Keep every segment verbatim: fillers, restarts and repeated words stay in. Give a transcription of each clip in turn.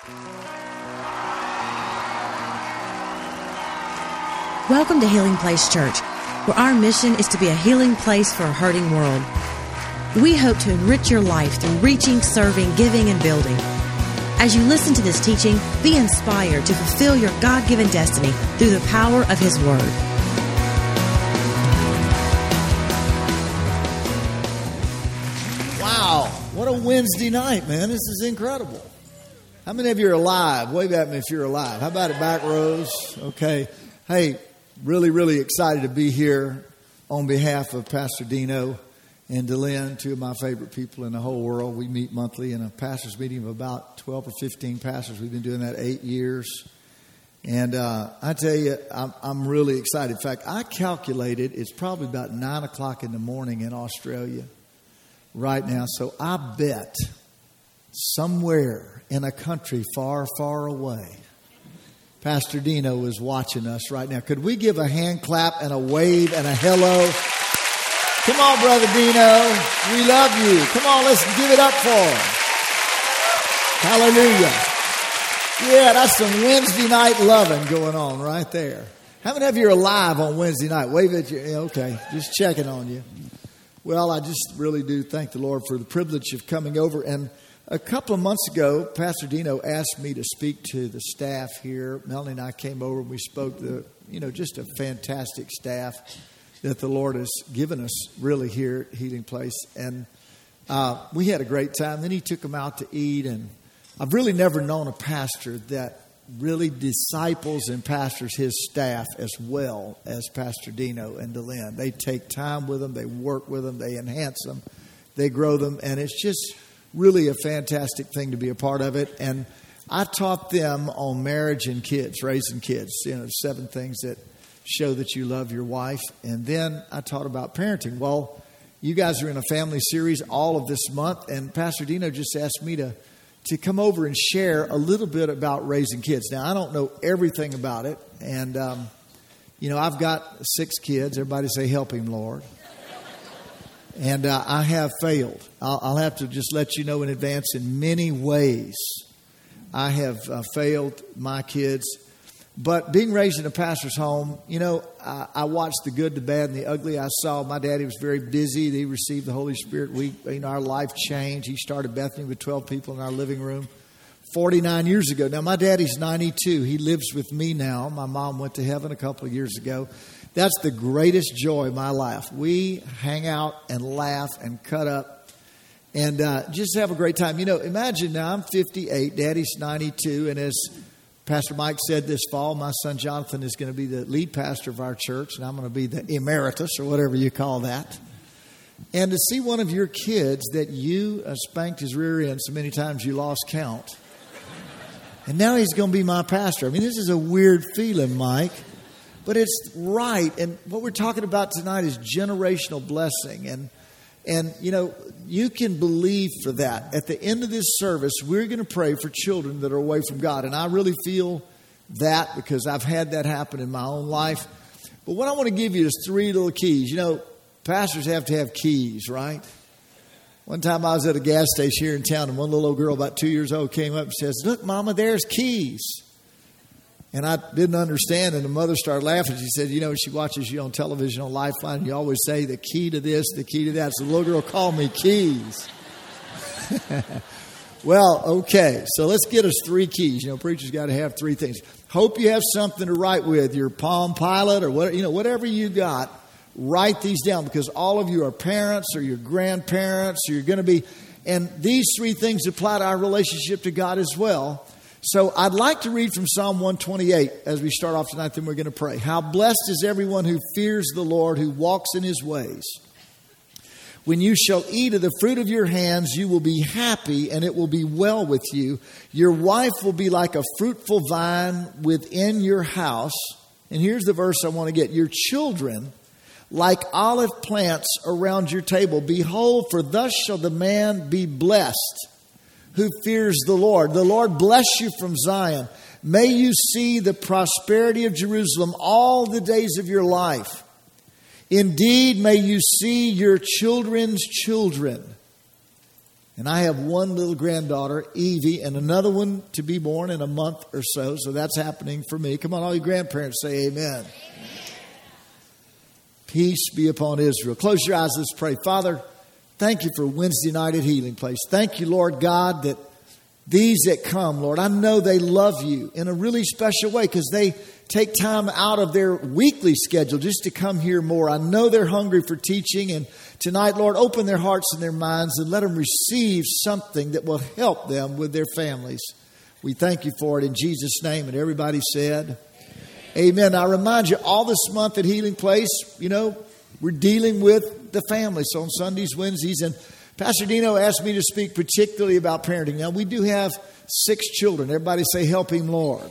Welcome to Healing Place Church, where our mission is to be a healing place for a hurting world. We hope to enrich your life through reaching, serving, giving, and building. As you listen to this teaching, be inspired to fulfill your God-given destiny through the power of His Word. Wow, what a Wednesday night, man. This is incredible. How many of you are alive? Wave at me if you're alive. How about it, back rows? Okay. Hey, really, really excited to be here on behalf of Pastor Dino and Delynn, two of my favorite people in the whole world. We meet monthly in a pastor's meeting of about twelve or fifteen pastors. We've been doing that eight years. And uh, I tell you, I'm, I'm really excited. In fact, I calculated it's probably about nine o'clock in the morning in Australia right now. So I bet somewhere in a country far, far away, Pastor Dino is watching us right now. Could we give a hand clap and a wave and a hello? Come on, Brother Dino. We love you. Come on, let's give it up for him. Hallelujah. Yeah, that's some Wednesday night loving going on right there. How many of you are alive on Wednesday night? Wave at you. Okay, just checking on you. Well, I just really do thank the Lord for the privilege of coming over. And a couple of months ago, Pastor Dino asked me to speak to the staff here. Melanie and I came over and we spoke to, you know, just a fantastic staff that the Lord has given us really here at Healing Place. And uh, we had a great time. Then he took them out to eat. And I've really never known a pastor that really disciples and pastors his staff as well as Pastor Dino and Delynn. They take time with them. They work with them. They enhance them. They grow them. And it's just really a fantastic thing to be a part of it. And I taught them on marriage and kids, raising kids, you know, seven things that show that you love your wife. And then I taught about parenting. Well, you guys are in a family series all of this month, and Pastor Dino just asked me to, to come over and share a little bit about raising kids. Now, I don't know everything about it, and, um, you know, I've got six kids. Everybody say, help him, Lord. And uh, I have failed. I'll, I'll have to just let you know in advance, in many ways, I have uh, failed my kids. But being raised in a pastor's home, you know, I, I watched the good, the bad, and the ugly. I saw my daddy was very busy. He received the Holy Spirit. We, you know, our life changed. He started Bethany with twelve people in our living room forty-nine years ago. Now, my daddy's ninety-two. He lives with me now. My mom went to heaven a couple of years ago. That's the greatest joy of my life. We hang out and laugh and cut up and uh, just have a great time. You know, imagine now I'm fifty-eight, daddy's ninety-two, and as Pastor Mike said this fall, my son Jonathan is going to be the lead pastor of our church, and I'm going to be the emeritus or whatever you call that. And to see one of your kids that you uh, spanked his rear end so many times you lost count, and now he's going to be my pastor. I mean, this is a weird feeling, Mike, but it's right. And what we're talking about tonight is generational blessing. And, and you know, you can believe for that. At the end of this service, we're going to pray for children that are away from God. And I really feel that because I've had that happen in my own life. But what I want to give you is three little keys. You know, pastors have to have keys, right? One time I was at a gas station here in town, and one little girl about two years old came up and says, "Look, Mama, there's keys." And I didn't understand, and the mother started laughing. She said, "You know, she watches you on television on Lifeline. You always say the key to this, the key to that." So the little girl called me keys. Well, okay. So let's get us three keys. You know, preachers got to have three things. Hope you have something to write with, your Palm Pilot or what, you know, whatever you got. Write these down because all of you are parents or your grandparents or you're going to be. And these three things apply to our relationship to God as well. So I'd like to read from Psalm one twenty-eight as we start off tonight, then we're going to pray. How blessed is everyone who fears the Lord, who walks in his ways. When you shall eat of the fruit of your hands, you will be happy and it will be well with you. Your wife will be like a fruitful vine within your house. And here's the verse I want to get. Your children like olive plants around your table. Behold, for thus shall the man be blessed who fears the Lord. The Lord bless you from Zion. May you see the prosperity of Jerusalem all the days of your life. Indeed, may you see your children's children. And I have one little granddaughter, Evie, and another one to be born in a month or so. So that's happening for me. Come on, all you grandparents, say amen. Amen. Peace be upon Israel. Close your eyes, let's pray. Father, thank you for Wednesday night at Healing Place. Thank you, Lord God, that these that come, Lord, I know they love you in a really special way because they take time out of their weekly schedule just to come here more. I know they're hungry for teaching. And tonight, Lord, open their hearts and their minds and let them receive something that will help them with their families. We thank you for it in Jesus' name. And everybody said, amen. I remind you, all this month at Healing Place, you know, we're dealing with the families on Sundays, Wednesdays, and Pastor Dino asked me to speak particularly about parenting. Now, we do have six children. Everybody say, help him, Lord.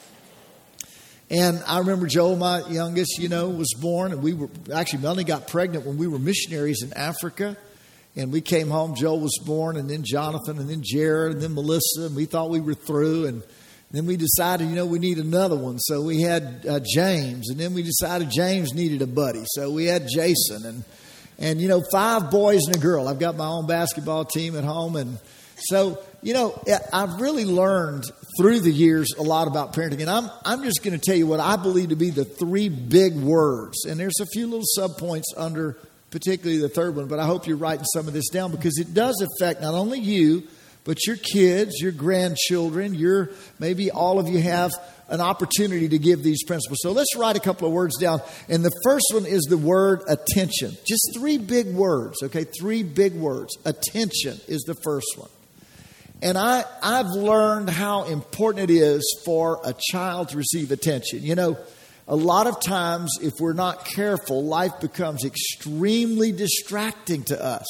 And I remember Joel, my youngest, you know, was born. And we were actually, Melanie got pregnant when we were missionaries in Africa. And we came home. Joel was born, and then Jonathan, and then Jared, and then Melissa. And we thought we were through. And then we decided, you know, we need another one. So we had uh, James. And then we decided James needed a buddy. So we had Jason. And And, you know, five boys and a girl. I've got my own basketball team at home. And so, you know, I've really learned through the years a lot about parenting. And I'm I'm just going to tell you what I believe to be the three big words. And there's a few little subpoints under particularly the third one. But I hope you're writing some of this down because it does affect not only you, but your kids, your grandchildren, your maybe all of you have an opportunity to give these principles. So let's write a couple of words down. And the first one is the word attention. Just three big words, okay? Three big words. Attention is the first one. And I, I've learned how important it is for a child to receive attention. You know, a lot of times if we're not careful, life becomes extremely distracting to us.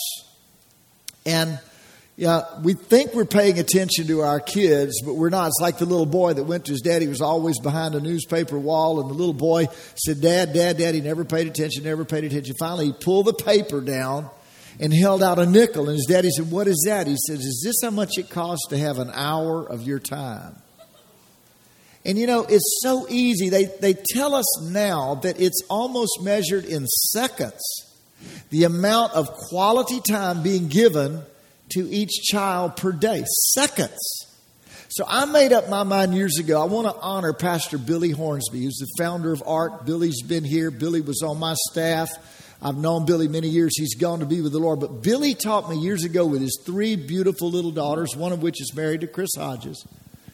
And yeah, we think we're paying attention to our kids, but we're not. It's like the little boy that went to his dad. He was always behind a newspaper wall, and the little boy said, Dad, Dad, Dad. He never paid attention, never paid attention. Finally, he pulled the paper down and held out a nickel. And his daddy said, what is that? He says, is this how much it costs to have an hour of your time? And, you know, it's so easy. They, they tell us now that it's almost measured in seconds, the amount of quality time being given to each child per day. Seconds. So I made up my mind years ago. I want to honor Pastor Billy Hornsby, who's the founder of ARC. Billy's been here. Billy was on my staff. I've known Billy many years. He's gone to be with the Lord. But Billy taught me years ago with his three beautiful little daughters, one of which is married to Chris Hodges.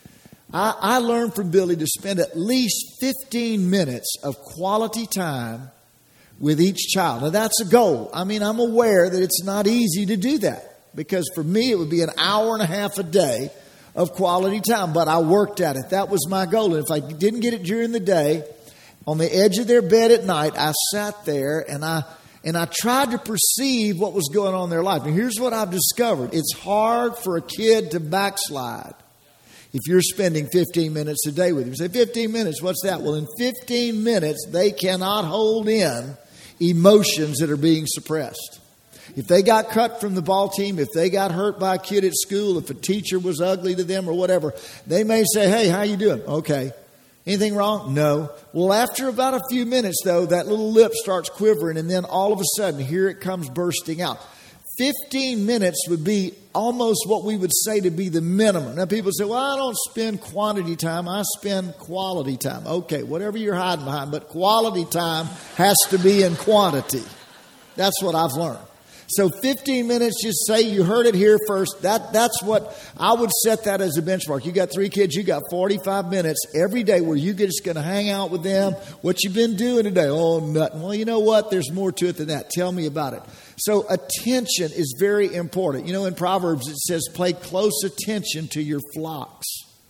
I, I learned from Billy to spend at least fifteen minutes of quality time with each child. Now, that's a goal. I mean, I'm aware that it's not easy to do that. Because for me, it would be an hour and a half a day of quality time. But I worked at it. That was my goal. And if I didn't get it during the day, on the edge of their bed at night, I sat there and I and I tried to perceive what was going on in their life. And here's what I've discovered. It's hard for a kid to backslide if you're spending fifteen minutes a day with them. You say, fifteen minutes, what's that? Well, in fifteen minutes, they cannot hold in emotions that are being suppressed. If they got cut from the ball team, if they got hurt by a kid at school, if a teacher was ugly to them or whatever, they may say, hey, how you doing? Okay. Anything wrong? No. Well, after about a few minutes, though, that little lip starts quivering, and then all of a sudden, here it comes bursting out. fifteen minutes would be almost what we would say to be the minimum. Now, people say, well, I don't spend quantity time. I spend quality time. Okay, whatever you're hiding behind, but quality time has to be in quantity. That's what I've learned. So fifteen minutes, just say you heard it here first. That That's what I would set that as a benchmark. You got three kids, you got forty-five minutes every day where you're just going to hang out with them. What you been doing today? Oh, nothing. Well, you know what? There's more to it than that. Tell me about it. So attention is very important. You know, in Proverbs it says, pay close attention to your flocks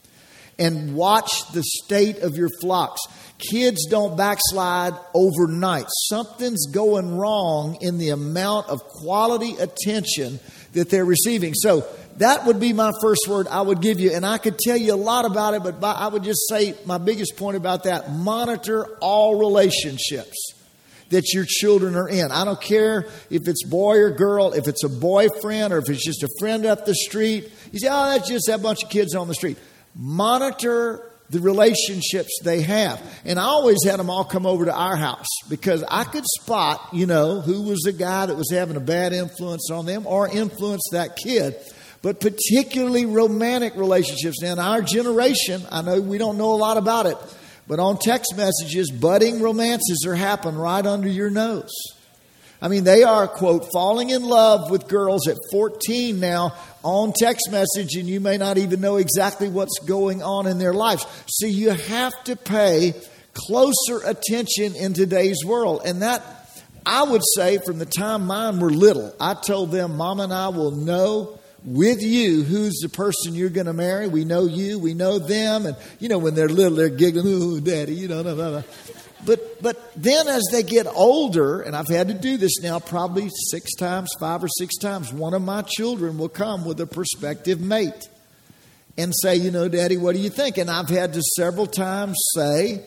and watch the state of your flocks. Kids don't backslide overnight. Something's going wrong in the amount of quality attention that they're receiving. So that would be my first word I would give you. And I could tell you a lot about it, but I would just say my biggest point about that, monitor all relationships that your children are in. I don't care if it's boy or girl, if it's a boyfriend or if it's just a friend up the street. You say, oh, that's just that bunch of kids on the street. Monitor the relationships they have. And I always had them all come over to our house because I could spot, you know, who was the guy that was having a bad influence on them or influence that kid. but particularly romantic relationships. Now, in our generation, I know we don't know a lot about it, but on text messages, budding romances are happening right under your nose. I mean, they are, quote, falling in love with girls at fourteen now on text message, and you may not even know exactly what's going on in their lives. So you have to pay closer attention in today's world. And that, I would say, from the time mine were little, I told them, Mom and I will know with you who's the person you're going to marry. We know you, we know them. And, you know, when they're little, they're giggling, ooh, Daddy, you know, blah, blah, blah. But but then as they get older, and I've had to do this now probably six times, five or six times, one of my children will come with a prospective mate and say, you know, Daddy, what do you think? And I've had to several times say,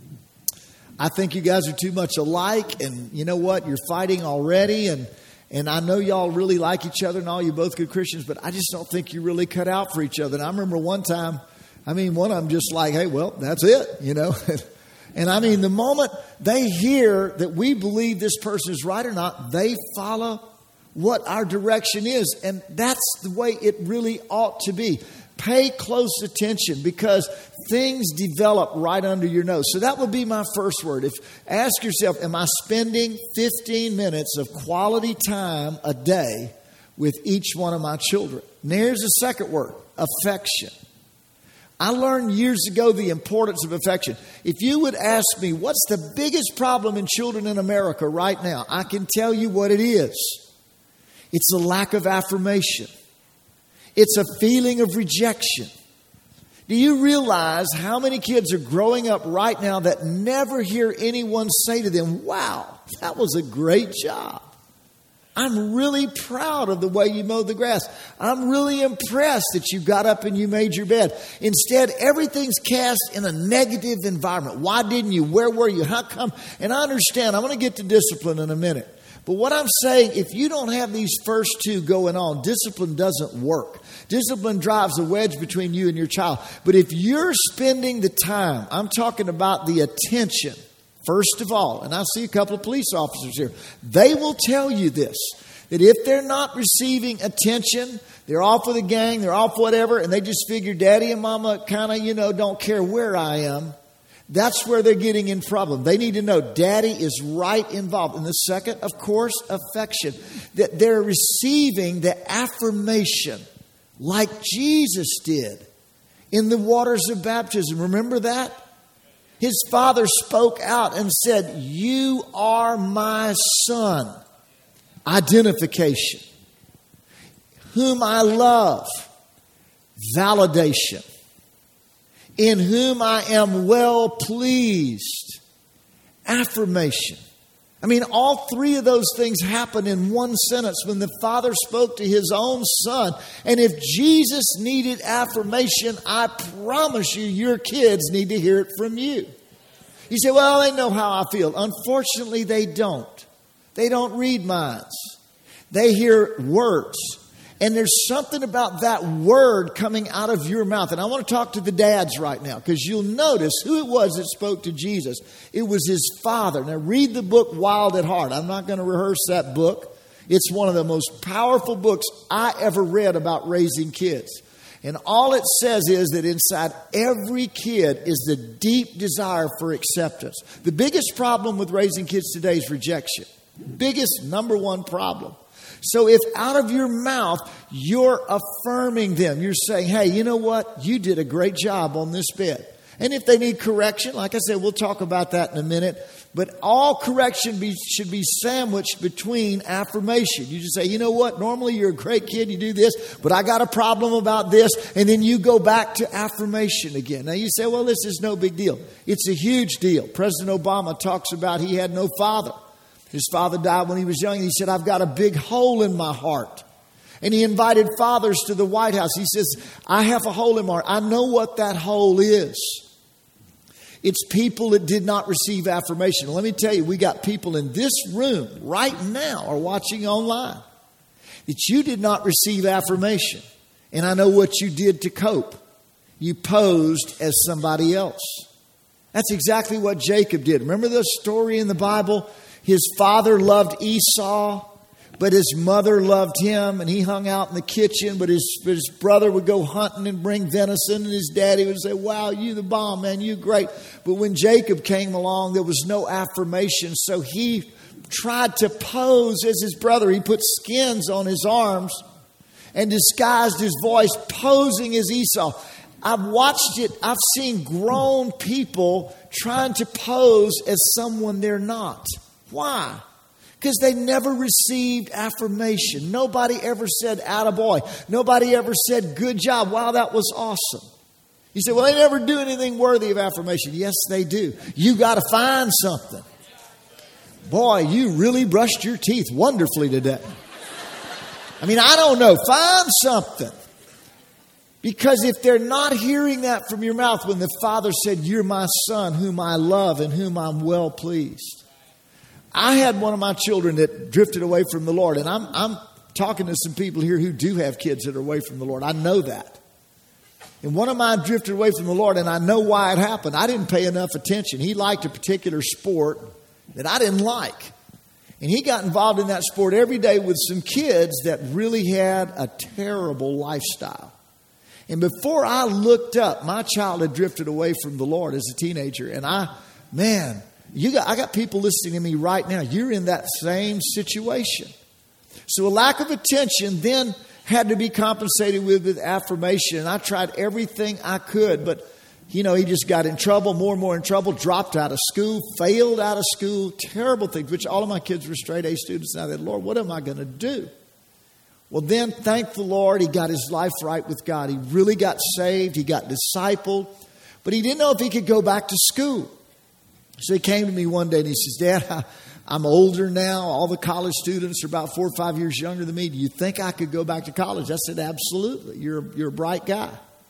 I think you guys are too much alike, and you know what, you're fighting already, and and I know y'all really like each other and all, you're both good Christians, but I just don't think you really cut out for each other. And I remember one time, I mean, one of them just like, hey, well, that's it, you know. And I mean, the moment they hear that we believe this person is right or not, they follow what our direction is. And that's the way it really ought to be. Pay close attention because things develop right under your nose. So that would be my first word. If ask yourself, am I spending fifteen minutes of quality time a day with each one of my children? And here's the second word, affection. I learned years ago the importance of affection. If you would ask me, what's the biggest problem in children in America right now? I can tell you what it is. It's a lack of affirmation. It's a feeling of rejection. Do you realize how many kids are growing up right now that never hear anyone say to them, wow, that was a great job. I'm really proud of the way you mowed the grass. I'm really impressed that you got up and you made your bed. Instead, everything's cast in a negative environment. Why didn't you? Where were you? How come? And I understand. I'm going to get to discipline in a minute. But what I'm saying, if you don't have these first two going on, discipline doesn't work. Discipline drives a wedge between you and your child. But if you're spending the time, I'm talking about the attention, first of all, and I see a couple of police officers here, they will tell you this, that if they're not receiving attention, they're off with a gang, they're off whatever, and they just figure Daddy and Mama kind of, you know, don't care where I am, that's where they're getting in problem. They need to know Daddy is right involved. And the second, of course, affection, that they're receiving the affirmation like Jesus did in the waters of baptism. Remember that? His Father spoke out and said, you are my Son. Identification. Whom I love. Validation. In whom I am well pleased. Affirmation. I mean, all three of those things happen in one sentence when the Father spoke to His own Son. And if Jesus needed affirmation, I promise you, your kids need to hear it from you. You say, well, they know how I feel. Unfortunately, they don't. They don't read minds. They hear words. And there's something about that word coming out of your mouth. And I want to talk to the dads right now because you'll notice who it was that spoke to Jesus. It was His Father. Now read the book Wild at Heart. I'm not going to rehearse that book. It's one of the most powerful books I ever read about raising kids. And all it says is that inside every kid is the deep desire for acceptance. The biggest problem with raising kids today is rejection. Biggest number one problem. So if out of your mouth, you're affirming them, you're saying, hey, you know what? You did a great job on this bed. And if they need correction, like I said, we'll talk about that in a minute. But all correction be, should be sandwiched between affirmation. You just say, you know what? Normally you're a great kid. You do this, but I got a problem about this. And then you go back to affirmation again. Now you say, well, this is no big deal. It's a huge deal. President Obama talks about he had no father. His father died when he was young. He said, I've got a big hole in my heart. And he invited fathers to the White House. He says, I have a hole in my heart. I know what that hole is. It's people that did not receive affirmation. Let me tell you, we got people in this room right now or watching online that you did not receive affirmation. And I know what you did to cope. You posed as somebody else. That's exactly what Jacob did. Remember the story in the Bible? His father loved Esau, But his mother loved him, and he hung out in the kitchen. But his, his brother would go hunting and bring venison, and his daddy would say, wow, you the bomb, man, you great. But when Jacob came along, there was no affirmation. So he tried to pose as his brother. He put skins on his arms and disguised his voice, posing as Esau. I've watched it. I've seen grown people trying to pose as someone they're not. Why? Because they never received affirmation. Nobody ever said, attaboy. Nobody ever said, good job. Wow, that was awesome. You say, well, they never do anything worthy of affirmation. Yes, they do. You got to find something. Boy, you really brushed your teeth wonderfully today. I mean, I don't know. Find something. Because if they're not hearing that from your mouth when the Father said, you're my son whom I love and whom I'm well pleased. I had one of my children that drifted away from the Lord. And I'm, I'm talking to some people here who do have kids that are away from the Lord. I know that. And one of mine drifted away from the Lord, and I know why it happened. I didn't pay enough attention. He liked a particular sport that I didn't like. And he got involved in that sport every day with some kids that really had a terrible lifestyle. And before I looked up, my child had drifted away from the Lord as a teenager. And I, man, you got, I got people listening to me right now. You're in that same situation. So a lack of attention then had to be compensated with, with affirmation. And I tried everything I could, but you know, he just got in trouble, more and more in trouble, dropped out of school, failed out of school, terrible things, which all of my kids were straight A students. And I said, Lord, what am I going to do? Well, then, thank the Lord, he got his life right with God. He really got saved. He got discipled. But he didn't know if he could go back to school. So he came to me one day and he says, Dad, I, I'm older now. All the college students are about four or five years younger than me. Do you think I could go back to college? I said, absolutely. You're, you're a bright guy.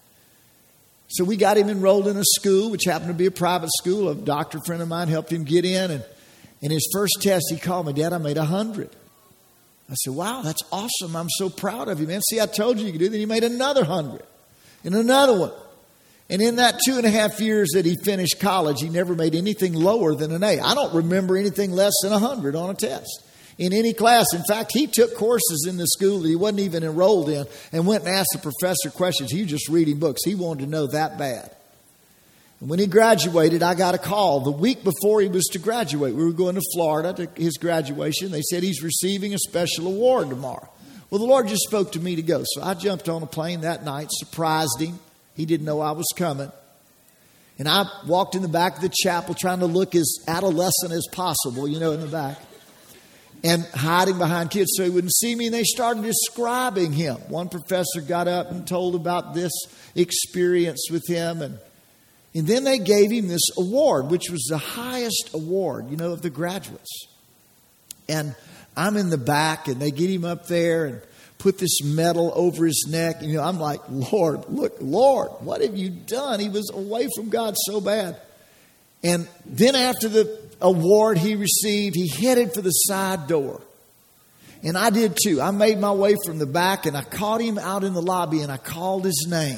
So we got him enrolled in a school, which happened to be a private school. A doctor friend of mine helped him get in. And in his first test, he called me, Dad, I made one hundred. I said, wow, that's awesome. I'm so proud of you, man. See, I told you you could do that. He made another hundred and another one. And in that two and a half years that he finished college, he never made anything lower than an A. I don't remember anything less than one hundred on a test in any class. In fact, he took courses in the school that he wasn't even enrolled in and went and asked the professor questions. He was just reading books. He wanted to know that bad. And when he graduated, I got a call the week before he was to graduate. We were going to Florida to his graduation. They said he's receiving a special award tomorrow. Well, the Lord just spoke to me to go. So I jumped on a plane that night, surprised him. He didn't know I was coming. And I walked in the back of the chapel trying to look as adolescent as possible, you know, in the back. And hiding behind kids so he wouldn't see me. And they started describing him. One professor got up and told about this experience with him. And, and then they gave him this award, which was the highest award, you know, of the graduates. And I'm in the back and they get him up there and put this medal over his neck. And, you know, I'm like, Lord, look, Lord, what have you done? He was away from God so bad. And then after the award he received, he headed for the side door. And I did too. I made my way from the back and I caught him out in the lobby and I called his name.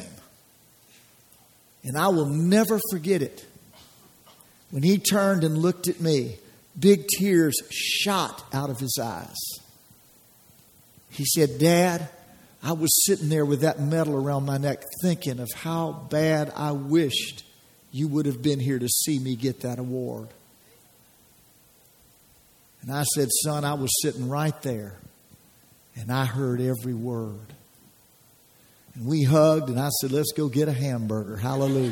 And I will never forget it. When he turned and looked at me, big tears shot out of his eyes. He said, Dad, I was sitting there with that medal around my neck thinking of how bad I wished you would have been here to see me get that award. And I said, son, I was sitting right there and I heard every word. And we hugged and I said, let's go get a hamburger. Hallelujah.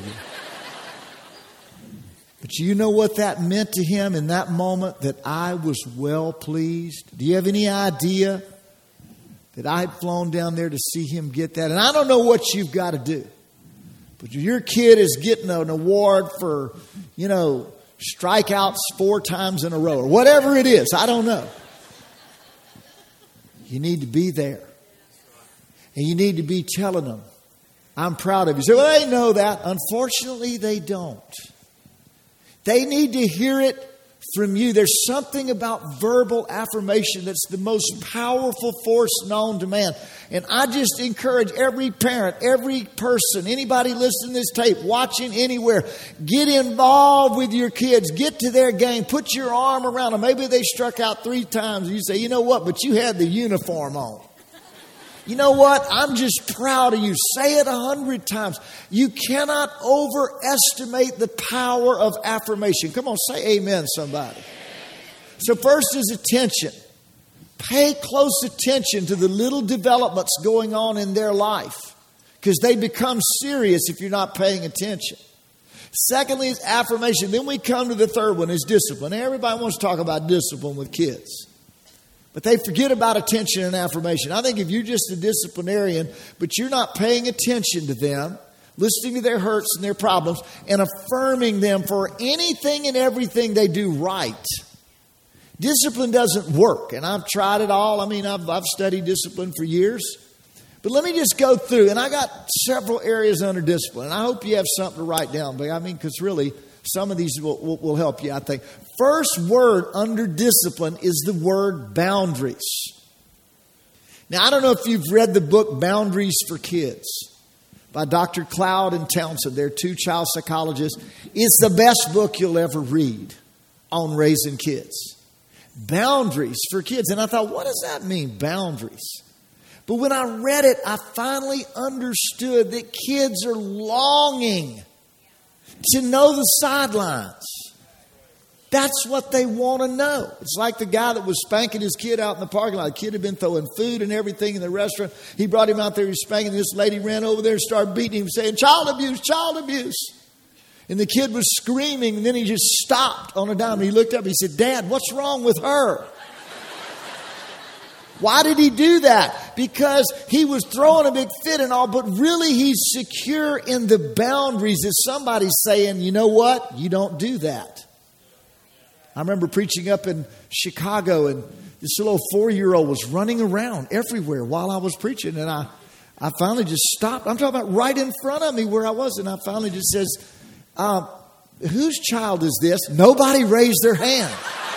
But you know what that meant to him in that moment, that I was well pleased? Do you have any idea that I had flown down there to see him get that? And I don't know what you've got to do. But your kid is getting an award for, you know, strikeouts four times in a row or whatever it is. I don't know. You need to be there. And you need to be telling them, I'm proud of you. So, well, they know that. Unfortunately, they don't. They need to hear it from you. There's something about verbal affirmation that's the most powerful force known to man. And I just encourage every parent, every person, anybody listening to this tape, watching anywhere, get involved with your kids. Get to their game. Put your arm around them. Maybe they struck out three times. You say, you know what, but you had the uniform on. You know what? I'm just proud of you. Say it a hundred times. You cannot overestimate the power of affirmation. Come on, say amen, somebody. So first is attention. Pay close attention to the little developments going on in their life, because they become serious if you're not paying attention. Secondly is affirmation. Then we come to the third one, is discipline. Everybody wants to talk about discipline with kids, but they forget about attention and affirmation. I think if you're just a disciplinarian, but you're not paying attention to them, listening to their hurts and their problems, and affirming them for anything and everything they do right, discipline doesn't work. And I've tried it all. I mean, I've, I've studied discipline for years. But let me just go through. And I got several areas under discipline. And I hope you have something to write down. But I mean, because really, some of these will, will, will help you, I think. First word under discipline is the word boundaries. Now, I don't know if you've read the book Boundaries for Kids by Doctor Cloud and Townsend. They're two child psychologists. It's the best book you'll ever read on raising kids. Boundaries for kids. And I thought, what does that mean, boundaries? But when I read it, I finally understood that kids are longing to know the sidelines. That's what they want to know. It's like the guy that was spanking his kid out in the parking lot. The kid had been throwing food and everything in the restaurant. He brought him out there, he was spanking. This lady ran over there and started beating him, saying, child abuse, child abuse. And the kid was screaming, and then he just stopped on a dime. He looked up, he said, Dad, what's wrong with her? Why did he do that? Because he was throwing a big fit and all, but really he's secure in the boundaries. As somebody's saying, you know what? You don't do that. I remember preaching up in Chicago, and this little four-year-old was running around everywhere while I was preaching. And I, I finally just stopped. I'm talking about right in front of me where I was. And I finally just says, uh, whose child is this? Nobody raised their hand.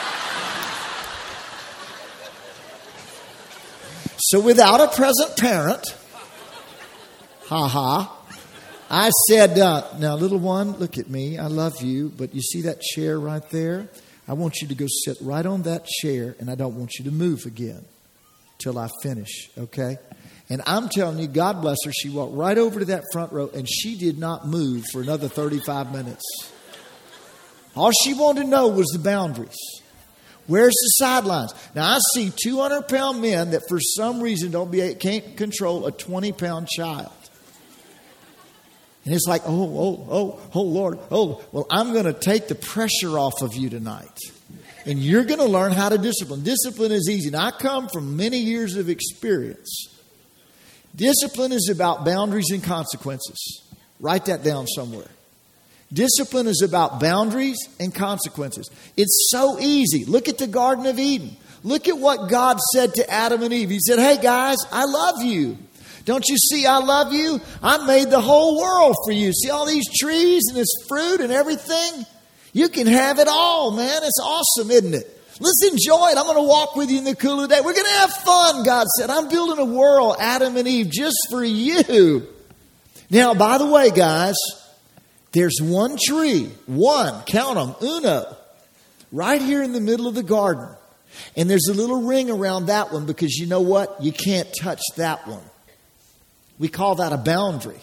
So without a present parent, ha ha, I said, uh, now little one, look at me. I love you. But you see that chair right there? I want you to go sit right on that chair, and I don't want you to move again till I finish, okay? And I'm telling you, God bless her, she walked right over to that front row, and she did not move for another thirty-five minutes. All she wanted to know was the boundaries. Where's the sidelines? Now, I see two hundred pound men that for some reason don't be can't control a twenty pound child. And it's like, oh, oh, oh, oh, Lord, oh, well, I'm going to take the pressure off of you tonight. And you're going to learn how to discipline. Discipline is easy. Now, I come from many years of experience. Discipline is about boundaries and consequences. Write that down somewhere. Discipline is about boundaries and consequences. It's so easy. Look at the Garden of Eden. Look at what God said to Adam and Eve. He said, hey guys, I love you. Don't you see I love you? I made the whole world for you. See all these trees and this fruit and everything? You can have it all, man. It's awesome, isn't it? Let's enjoy it. I'm going to walk with you in the cool of the day. We're going to have fun, God said. I'm building a world, Adam and Eve, just for you. Now, by the way, guys, there's one tree, one, count them, uno, right here in the middle of the garden. And there's a little ring around that one because you know what? You can't touch that one. We call that a boundary.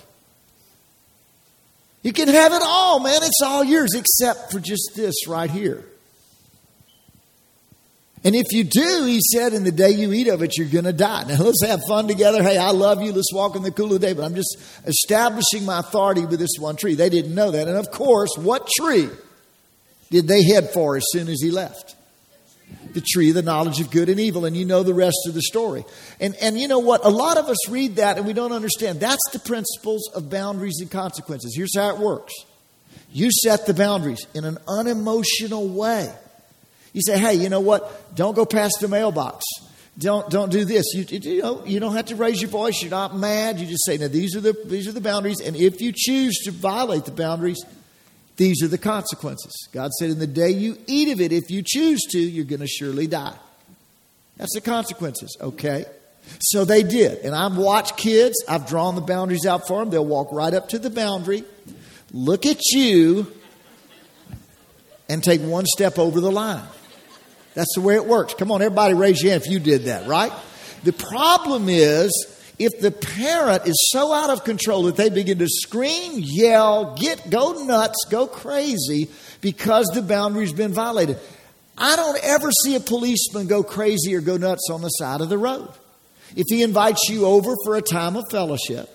You can have it all, man. It's all yours except for just this right here. And if you do, he said, in the day you eat of it, you're going to die. Now, let's have fun together. Hey, I love you. Let's walk in the cool of the day. But I'm just establishing my authority with this one tree. They didn't know that. And of course, what tree did they head for as soon as he left? The tree of the knowledge of good and evil. And you know the rest of the story. And, and you know what? A lot of us read that and we don't understand. That's the principles of boundaries and consequences. Here's how it works. You set the boundaries in an unemotional way. You say, hey, you know what? Don't go past the mailbox. Don't don't do this. You, you know, you don't have to raise your voice. You're not mad. You just say, now these are the these are the boundaries. And if you choose to violate the boundaries, These are the consequences. God said, in the day you eat of it, if you choose to, you're going to surely die. That's the consequences. Okay. So they did. And I've watched kids. I've drawn the boundaries out for them. They'll walk right up to the boundary, look at you, and take one step over the line. That's the way it works. Come on, everybody raise your hand if you did that, right? The problem is, if the parent is so out of control that they begin to scream, yell, get, go nuts, go crazy because the boundary's been violated. I don't ever see a policeman go crazy or go nuts on the side of the road. If he invites you over for a time of fellowship,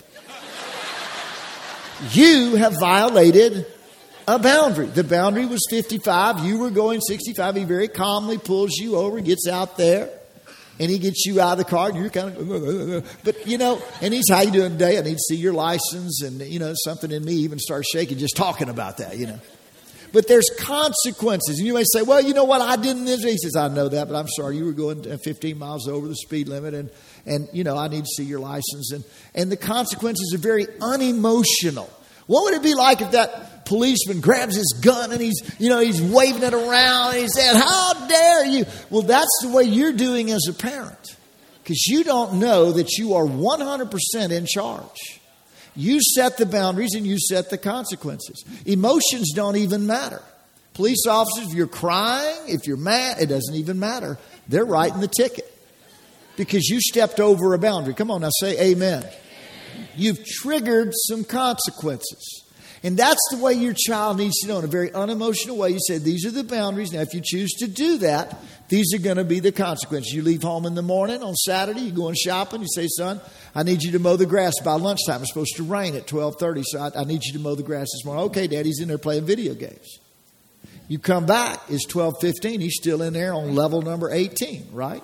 you have violated a boundary. The boundary was fifty-five. You were going sixty-five. He very calmly pulls you over, gets out there, and he gets you out of the car. And you're kind of, but you know, and he's, how you doing today? I need to see your license. And, you know, something in me even starts shaking just talking about that, you know. But there's consequences. And you may say, well, you know what? I didn't. He says, I know that, but I'm sorry. You were going fifteen miles over the speed limit. And, and you know, I need to see your license. And, and the consequences are very unemotional. What would it be like if that policeman grabs his gun and he's, you know, he's waving it around and he said, how dare you? Well, that's the way you're doing as a parent. Because you don't know that you are one hundred percent in charge. You set the boundaries and you set the consequences. Emotions don't even matter. Police officers, if you're crying, if you're mad, it doesn't even matter. They're writing the ticket because you stepped over a boundary. Come on now, say amen. You've triggered some consequences. And that's the way your child needs to know in a very unemotional way. You say, these are the boundaries. Now, if you choose to do that, these are going to be the consequences. You leave home in the morning on Saturday, you're going shopping. You say, son, I need you to mow the grass by lunchtime. It's supposed to rain at twelve thirty, so I, I need you to mow the grass this morning. Okay, Daddy's in there playing video games. You come back, it's twelve fifteen. He's still in there on level number eighteen, right?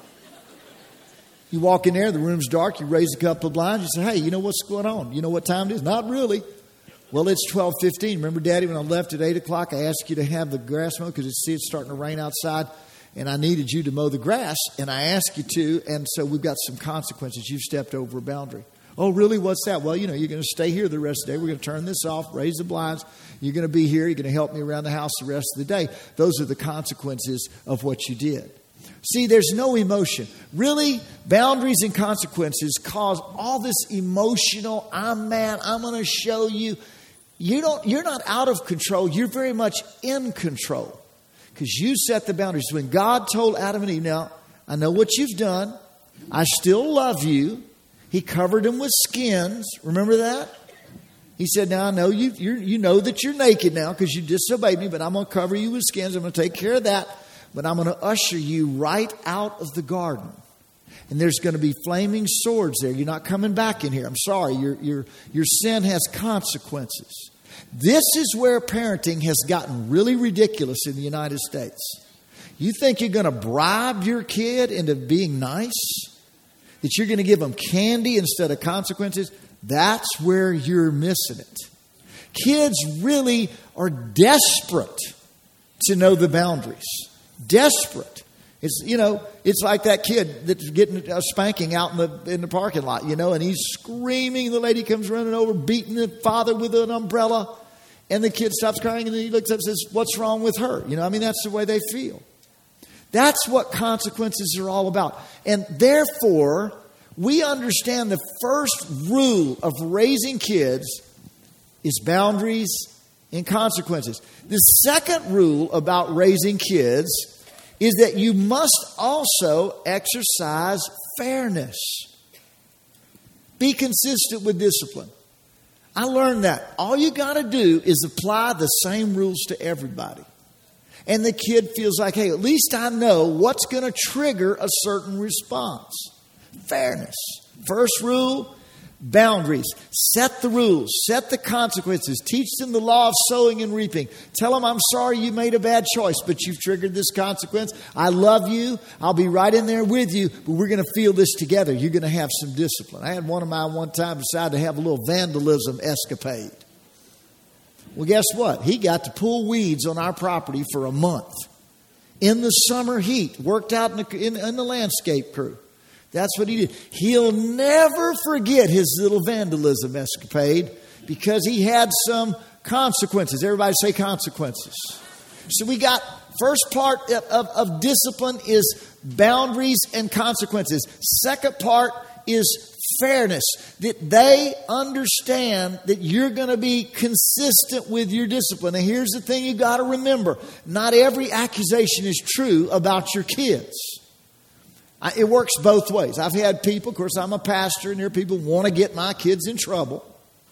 You walk in there, the room's dark. You raise a couple of blinds. You say, hey, you know what's going on? You know what time it is? Not really. Well, it's twelve fifteen. Remember, Daddy, when I left at eight o'clock, I asked you to have the grass mowed because it's, it's starting to rain outside, and I needed you to mow the grass, and I asked you to, and so we've got some consequences. You've stepped over a boundary. Oh, really? What's that? Well, you know, you're going to stay here the rest of the day. We're going to turn this off, raise the blinds. You're going to be here. You're going to help me around the house the rest of the day. Those are the consequences of what you did. See, there's no emotion. Really, boundaries and consequences cause all this emotional, I'm mad, I'm going to show you. You don't, you're not out of control. You're very much in control because you set the boundaries. When God told Adam and Eve, now, I know what you've done. I still love you. He covered them with skins. Remember that? He said, now I know you, you're, you know that you're naked now because you disobeyed me, but I'm going to cover you with skins. I'm going to take care of that. But I'm going to usher you right out of the garden. And there's going to be flaming swords there. You're not coming back in here. I'm sorry. Your, your, your sin has consequences. This is where parenting has gotten really ridiculous in the United States. You think you're going to bribe your kid into being nice? That you're going to give them candy instead of consequences? That's where you're missing it. Kids really are desperate to know the boundaries. Desperate. It's, you know, it's like that kid that's getting a spanking out in the in the parking lot, you know, and he's screaming. The lady comes running over, beating the father with an umbrella. And the kid stops crying and then he looks up and says, what's wrong with her? You know, I mean, that's the way they feel. That's what consequences are all about. And therefore, we understand the first rule of raising kids is boundaries and consequences. The second rule about raising kids is that you must also exercise fairness. Be consistent with discipline. I learned that. All you got to do is apply the same rules to everybody. And the kid feels like, hey, at least I know what's going to trigger a certain response. Fairness. First rule, boundaries. Set the rules. Set the consequences. Teach them the law of sowing and reaping. Tell them, I'm sorry you made a bad choice, but you've triggered this consequence. I love you. I'll be right in there with you, but we're going to feel this together. You're going to have some discipline. I had one of mine one time decide to have a little vandalism escapade. Well, guess what? He got to pull weeds on our property for a month. In the summer heat. Worked out in the, in, in the landscape crew. That's what he did. He'll never forget his little vandalism escapade because he had some consequences. Everybody say consequences. So we got first part of, of, of discipline is boundaries and consequences. Second part is fairness, that they understand that you're going to be consistent with your discipline. And here's the thing you got to remember. Not every accusation is true about your kids. I, it works both ways. I've had people, of course, I'm a pastor, and there are people who want to get my kids in trouble.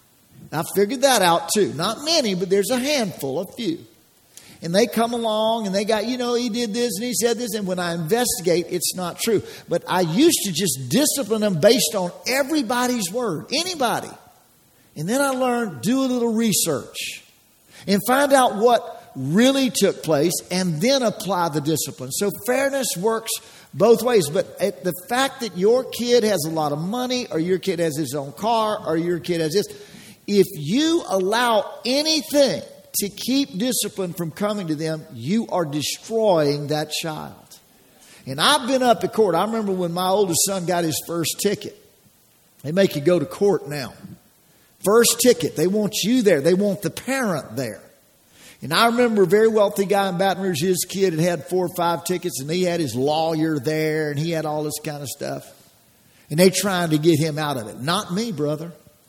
I figured that out too. Not many, but there's a handful, a few. And they come along and they got, you know, he did this and he said this. And when I investigate, it's not true. But I used to just discipline them based on everybody's word. Anybody. And then I learned, do a little research. And find out what really took place. And then apply the discipline. So fairness works both ways. But the fact that your kid has a lot of money, or your kid has his own car, or your kid has this. If you allow anything to keep discipline from coming to them, you are destroying that child. And I've been up at court. I remember when my oldest son got his first ticket. They make you go to court now. First ticket. They want you there. They want the parent there. And I remember a very wealthy guy in Baton Rouge. His kid had had four or five tickets, and he had his lawyer there, and he had all this kind of stuff. And they trying to get him out of it. Not me, brother.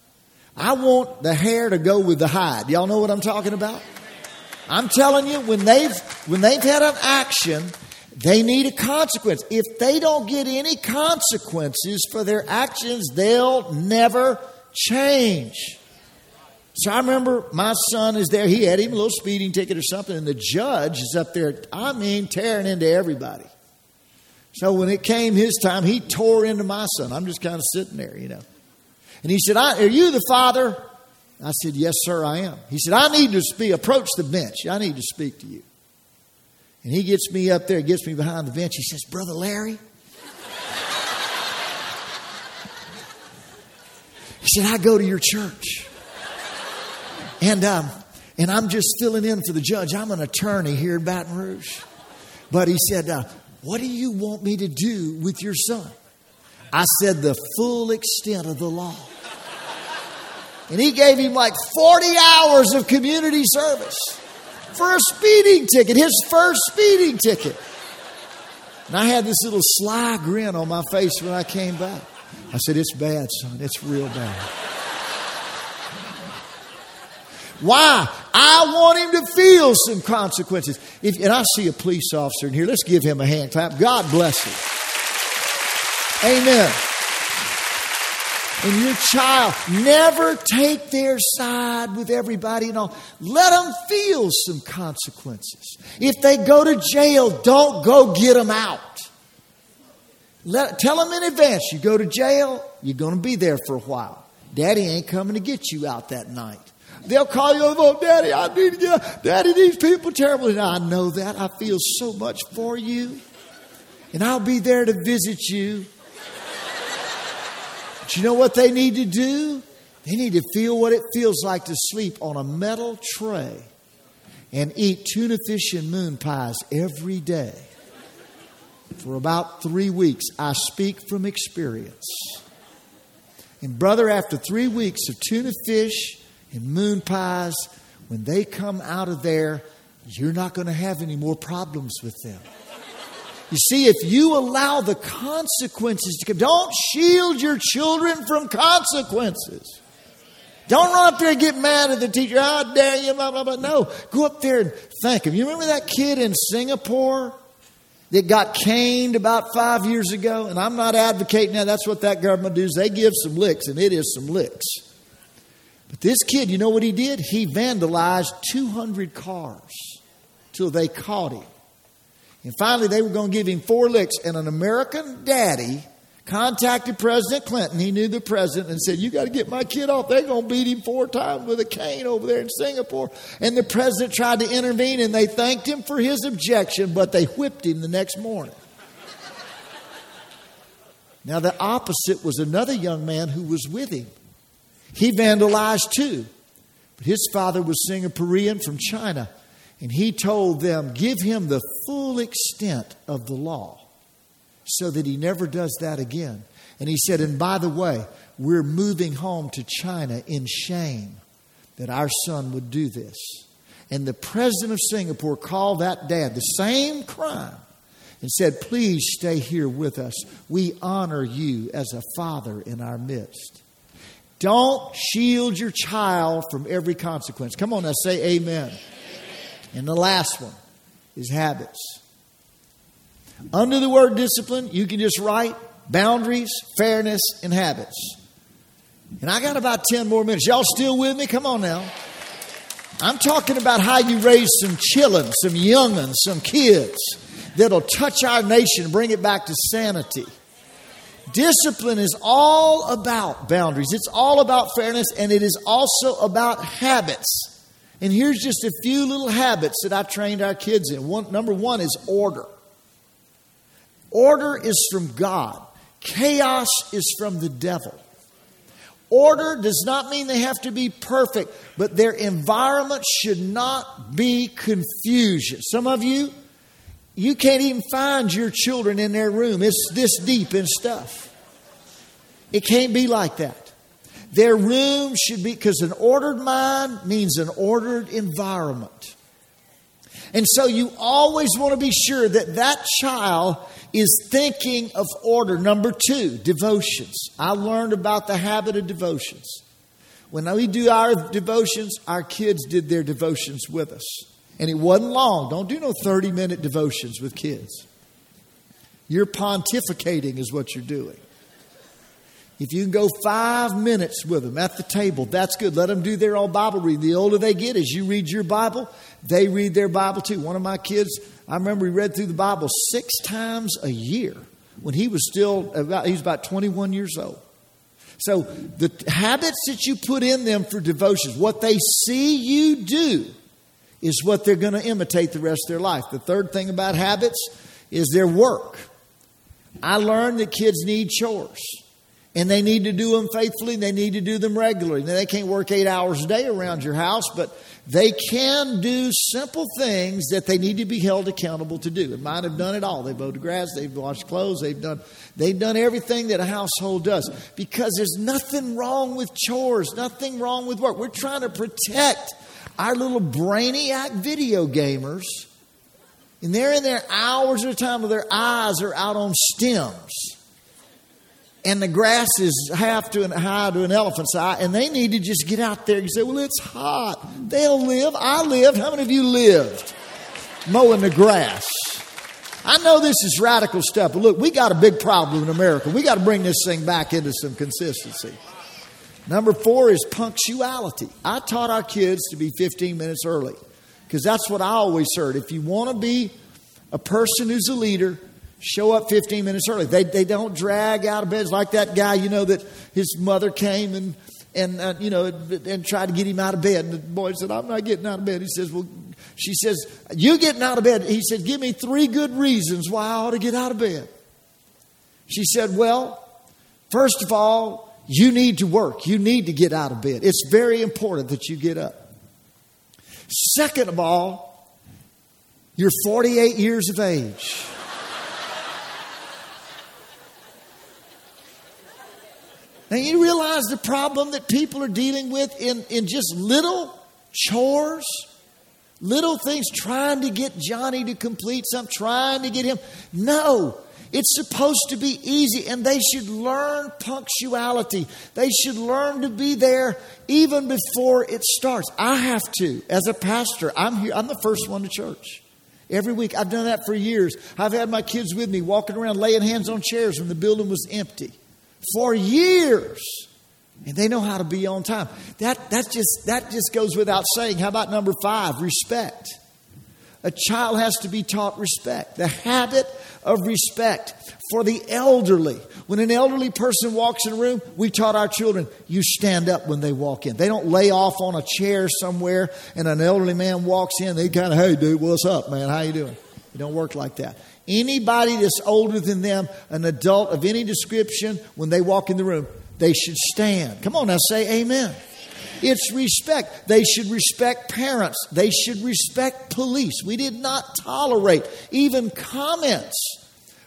I want the hair to go with the hide. Y'all know what I'm talking about? I'm telling you, when they've when they've had an action, they need a consequence. If they don't get any consequences for their actions, they'll never change. So I remember my son is there. He had even a little speeding ticket or something, and the judge is up there, I mean, tearing into everybody. So when it came his time, he tore into my son. I'm just kind of sitting there, you know. And he said, I, are you the father? I said, yes, sir, I am. He said, I need to speak, approach the bench. I need to speak to you. And he gets me up there, gets me behind the bench. He says, Brother Larry. He said, I go to your church. And, um, and I'm just filling in for the judge. I'm an attorney here in Baton Rouge. But he said, uh, what do you want me to do with your son? I said, the full extent of the law. And he gave him like forty hours of community service for a speeding ticket, his first speeding ticket. And I had this little sly grin on my face when I came back. I said, it's bad, son. It's real bad. Why? I want him to feel some consequences. If, and I see a police officer in here. Let's give him a hand clap. God bless him. Amen. And your child, never take their side with everybody and all. Let them feel some consequences. If they go to jail, don't go get them out. Let, tell them in advance, you go to jail, you're going to be there for a while. Daddy ain't coming to get you out that night. They'll call you, oh, Daddy, I need to get out. Daddy, these people are terrible. And I know that. I feel so much for you. And I'll be there to visit you. But you know what they need to do? They need to feel what it feels like to sleep on a metal tray and eat tuna fish and moon pies every day. For about three weeks, I speak from experience. And brother, after three weeks of tuna fish and moon pies, when they come out of there, you're not going to have any more problems with them. You see, if you allow the consequences to come, don't shield your children from consequences. Don't run up there and get mad at the teacher. How dare you, blah, blah, blah. No, go up there and thank him. You remember that kid in Singapore that got caned about five years ago? And I'm not advocating that. That's what that government does. They give some licks, and it is some licks. But this kid, you know what he did? He vandalized two hundred cars till they caught him. And finally, they were going to give him four licks. And an American daddy contacted President Clinton. He knew the president and said, you got to get my kid off. They're going to beat him four times with a cane over there in Singapore. And the president tried to intervene, and they thanked him for his objection, but they whipped him the next morning. Now, the opposite was another young man who was with him. He vandalized too. But his father was Singaporean from China. And he told them, give him the full extent of the law so that he never does that again. And he said, and by the way, we're moving home to China in shame that our son would do this. And the president of Singapore called that dad, the same crime, and said, please stay here with us. We honor you as a father in our midst. Don't shield your child from every consequence. Come on now, say amen. Amen. And the last one is habits. Under the word discipline, you can just write boundaries, fairness, and habits. And I got about ten more minutes. Y'all still with me? Come on now. I'm talking about how you raise some chillin', some young'uns, some kids that'll touch our nation and bring it back to sanity. Discipline is all about boundaries. It's all about fairness, and it is also about habits. And here's just a few little habits that I trained our kids in. One, number one is order. Order is from God. Chaos is from the devil. Order does not mean they have to be perfect, but their environment should not be confusion. Some of you, you can't even find your children in their room. It's this deep in stuff. It can't be like that. Their room should be, because an ordered mind means an ordered environment. And so you always want to be sure that that child is thinking of order. Number two, devotions. I learned about the habit of devotions. When we do our devotions, our kids did their devotions with us. And it wasn't long. Don't do no thirty-minute devotions with kids. You're pontificating is what you're doing. If you can go five minutes with them at the table, that's good. Let them do their own Bible reading. The older they get, as you read your Bible, they read their Bible too. One of my kids, I remember he read through the Bible six times a year when he was still about, he was about twenty-one years old. So the habits that you put in them for devotions, what they see you do is what they're going to imitate the rest of their life. The third thing about habits is their work. I learned that kids need chores. And they need to do them faithfully. They need to do them regularly. Now, they can't work eight hours a day around your house, but they can do simple things that they need to be held accountable to do. And mine have done it all. They've mowed the grass. They've washed clothes. They've done, they've done everything that a household does. Because there's nothing wrong with chores, nothing wrong with work. We're trying to protect our little brainiac video gamers. And they're in there hours at a time with their eyes are out on stems. And the grass is half to an high to an elephant's eye, and they need to just get out there and say, well, it's hot. They'll live. I lived. How many of you lived mowing the grass? I know this is radical stuff, but look, we got a big problem in America. We got to bring this thing back into some consistency. Number four is punctuality. I taught our kids to be fifteen minutes early because that's what I always heard. If you want to be a person who's a leader, show up fifteen minutes early. They they don't drag out of bed. It's like that guy, you know, that his mother came and, and uh, you know, and tried to get him out of bed. And the boy said, I'm not getting out of bed. He says, well, she says, you getting out of bed? He said, give me three good reasons why I ought to get out of bed. She said, well, first of all, you need to work. You need to get out of bed. It's very important that you get up. Second of all, you're forty-eight years of age. Now, you realize the problem that people are dealing with in, in just little chores, little things, trying to get Johnny to complete something, trying to get him. No, it's supposed to be easy, and they should learn punctuality. They should learn to be there even before it starts. I have to, as a pastor, I'm here. I'm the first one to church. Every week, I've done that for years. I've had my kids with me walking around, laying hands on chairs when the building was empty. For years. And they know how to be on time. That, that, just, that just goes without saying. How about number five? Respect. A child has to be taught respect. The habit of respect for the elderly. When an elderly person walks in a room, we taught our children, you stand up when they walk in. They don't lay off on a chair somewhere and an elderly man walks in. They kind of, hey, dude, what's up, man? How you doing? It don't work like that. Anybody that's older than them, an adult of any description, when they walk in the room, they should stand. Come on now, say amen. It's respect. They should respect parents. They should respect police. We did not tolerate even comments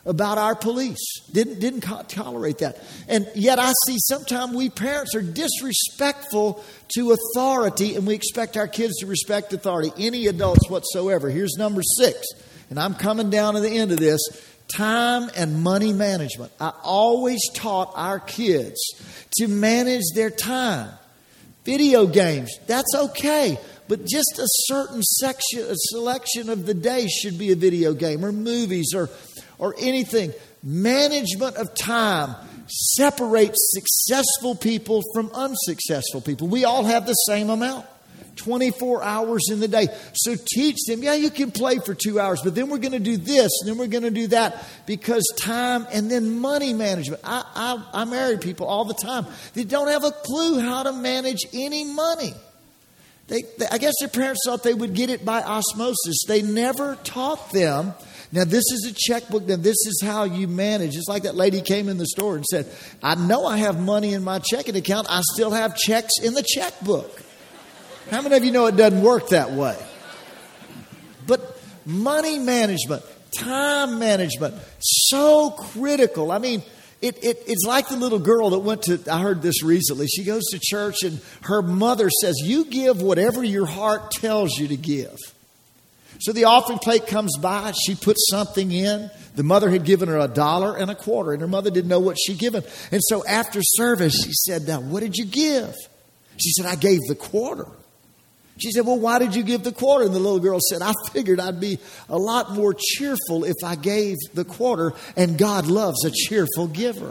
about our police. Didn't, didn't tolerate that. And yet I see sometimes we parents are disrespectful to authority, and we expect our kids to respect authority, any adults whatsoever. Here's number six, and I'm coming down to the end of this. Time and money management. I always taught our kids to manage their time. Video games, that's okay. But just a certain section, a selection of the day should be a video game, or movies, or or anything. Management of time separates successful people from unsuccessful people. We all have the same amount, twenty-four hours in the day. So teach them, yeah, you can play for two hours, but then we're going to do this, and then we're going to do that, because time. And then money management. I, I, I marry people all the time. They don't have a clue how to manage any money. They, they, I guess their parents thought they would get it by osmosis. They never taught them. Now, this is a checkbook. Now, this is how you manage. It's like that lady came in the store and said, I know I have money in my checking account. I still have checks in the checkbook. How many of you know it doesn't work that way? But money management, time management, so critical. I mean, It, it, it's like the little girl that went to, I heard this recently. She goes to church and her mother says, you give whatever your heart tells you to give. So the offering plate comes by. She puts something in. The mother had given her a dollar and a quarter, and her mother didn't know what she'd given. And so after service, she said, now, what did you give? She said, I gave the quarter. She said, well, why did you give the quarter? And the little girl said, I figured I'd be a lot more cheerful if I gave the quarter, and God loves a cheerful giver.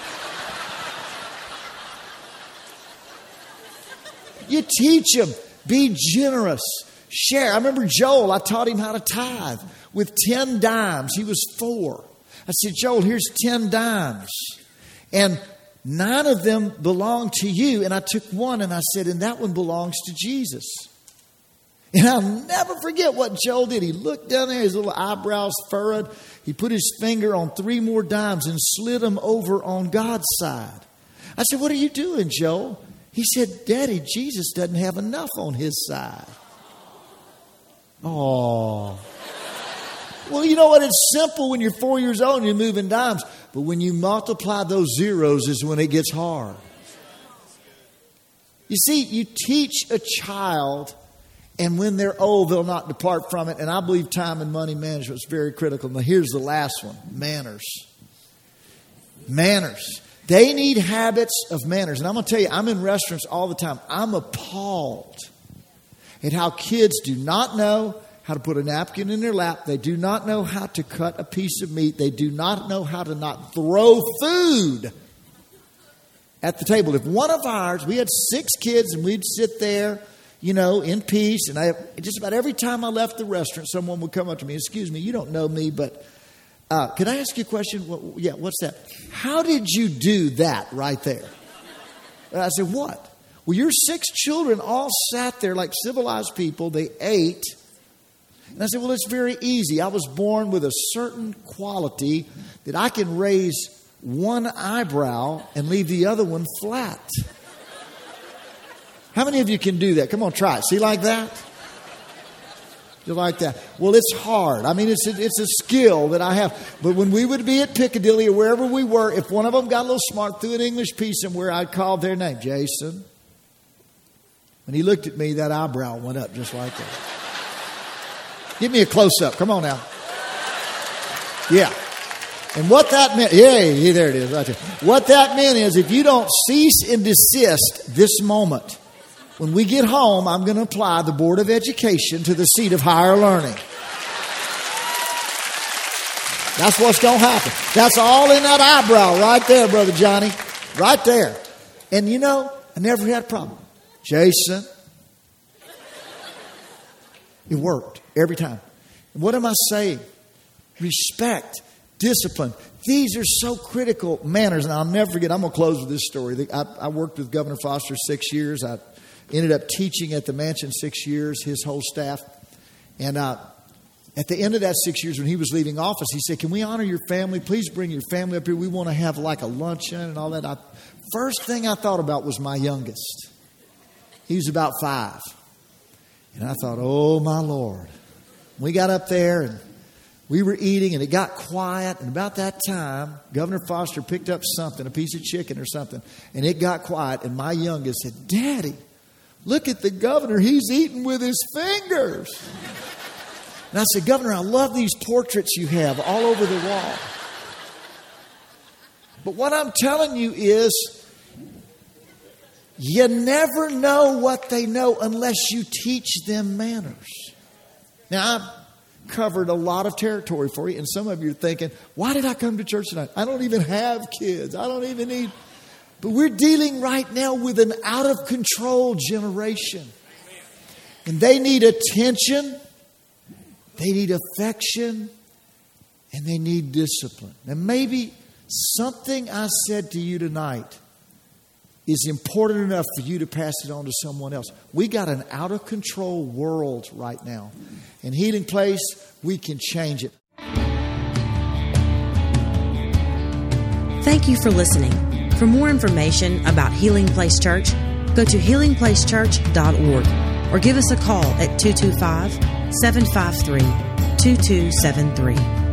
You teach them, be generous, share. I remember Joel, I taught him how to tithe with ten dimes. He was four. I said, Joel, here's ten dimes. And nine of them belong to you. And I took one and I said, and that one belongs to Jesus. And I'll never forget what Joel did. He looked down there, his little eyebrows furrowed. He put his finger on three more dimes and slid them over on God's side. I said, what are you doing, Joel? He said, Daddy, Jesus doesn't have enough on his side. Oh. Well, you know what? It's simple when you're four years old and you're moving dimes. But when you multiply those zeros is when it gets hard. You see, you teach a child, and when they're old, they'll not depart from it. And I believe time and money management is very critical. Now, here's the last one, manners. Manners. They need habits of manners. And I'm going to tell you, I'm in restaurants all the time. I'm appalled at how kids do not know how to put a napkin in their lap. They do not know how to cut a piece of meat. They do not know how to not throw food at the table. If one of ours, we had six kids and we'd sit there, you know, in peace. And I just about every time I left the restaurant, someone would come up to me, excuse me, you don't know me, but uh, can I ask you a question? Well, yeah, what's that? How did you do that right there? And I said, what? Well, your six children all sat there like civilized people. They ate. And I said, well, it's very easy. I was born with a certain quality that I can raise one eyebrow and leave the other one flat. How many of you can do that? Come on, try it. See, like that? You like that? Well, it's hard. I mean, it's a, it's a skill that I have. But when we would be at Piccadilly or wherever we were, if one of them got a little smart, threw an English piece somewhere, I'd call their name, Jason. When he looked at me, that eyebrow went up just like that. Give me a close-up. Come on now. Yeah. And what that meant, yeah, yeah, there it is right there. What that meant is if you don't cease and desist this moment, when we get home, I'm going to apply the Board of Education to the seat of higher learning. That's what's going to happen. That's all in that eyebrow right there, Brother Johnny. Right there. And you know, I never had a problem. Jason. It worked every time. What am I saying? Respect, discipline. These are so critical manners. And I'll never forget, I'm going to close with this story. I, I worked with Governor Foster six years. I ended up teaching at the mansion six years, his whole staff. And uh, at the end of that six years, when he was leaving office, he said, can we honor your family? Please bring your family up here. We want to have like a luncheon and all that. I, first thing I thought about was my youngest. He was about five. And I thought, oh, my Lord. We got up there and we were eating and it got quiet. And about that time, Governor Foster picked up something, a piece of chicken or something. And it got quiet. And my youngest said, Daddy, look at the governor. He's eating with his fingers. And I said, Governor, I love these portraits you have all over the wall. But what I'm telling you is, you never know what they know unless you teach them manners. Now, I've covered a lot of territory for you, and some of you are thinking, why did I come to church tonight? I don't even have kids. I don't even need... But we're dealing right now with an out-of-control generation. And they need attention, they need affection, and they need discipline. Now, maybe something I said to you tonight is important enough for you to pass it on to someone else. We got an out-of-control world right now. In Healing Place, we can change it. Thank you for listening. For more information about Healing Place Church, go to healing place church dot org or give us a call at two two five, seven five three, two two seven three.